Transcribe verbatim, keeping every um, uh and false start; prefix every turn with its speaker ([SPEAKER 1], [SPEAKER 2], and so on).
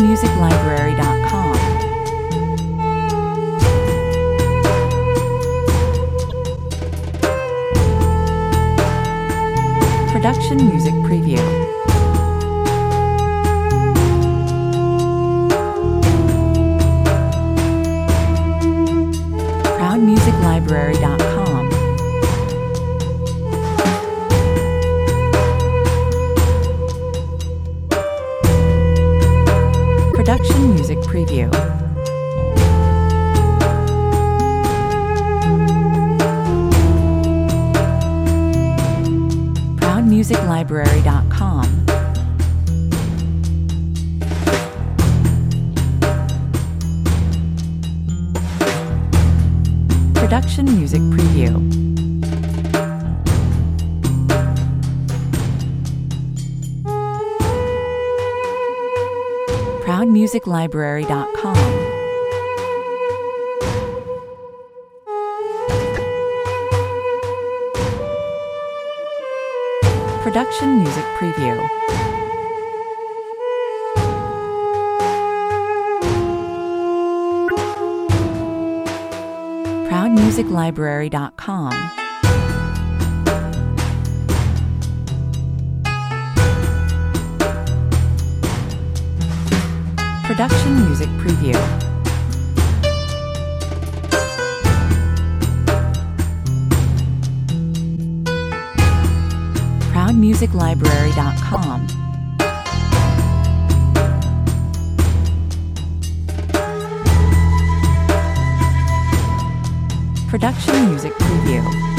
[SPEAKER 1] proud music library dot com. Production Music Preview. proud music library dot com. Production Music Preview. proud music library dot com. Production Music Preview. proud music library dot com. Production Music Preview. proud music library dot com. Production Music Preview. proud music library dot com. Production Music Preview.